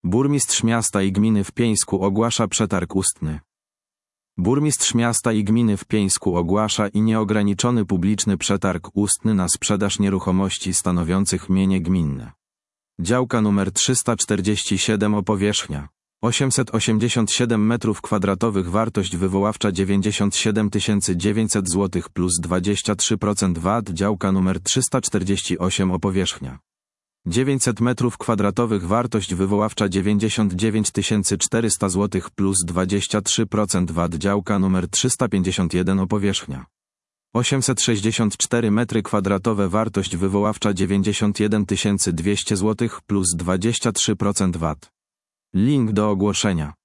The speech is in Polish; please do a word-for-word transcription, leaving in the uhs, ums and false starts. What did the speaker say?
Burmistrz miasta i gminy w Pieńsku ogłasza przetarg ustny. Burmistrz miasta i gminy w Pieńsku ogłasza i nieograniczony publiczny przetarg ustny na sprzedaż nieruchomości stanowiących mienie gminne. Działka numer trzysta czterdzieści siedem o powierzchnia osiemset osiemdziesiąt siedem metrów kwadratowych, wartość wywoławcza dziewięćdziesiąt siedem tysięcy dziewięćset złotych plus dwadzieścia trzy procent V A T. Działka numer trzysta czterdzieści osiem o powierzchnia dziewięćset metrów kwadratowych, wartość wywoławcza dziewięćdziesiąt dziewięć tysięcy czterysta złotych plus dwadzieścia trzy procent V A T. Działka numer trzysta pięćdziesiąt jeden o powierzchnia osiemset sześćdziesiąt cztery metry kwadratowe, wartość wywoławcza dziewięćdziesiąt jeden tysięcy dwieście złotych plus dwadzieścia trzy procent V A T. Link do ogłoszenia.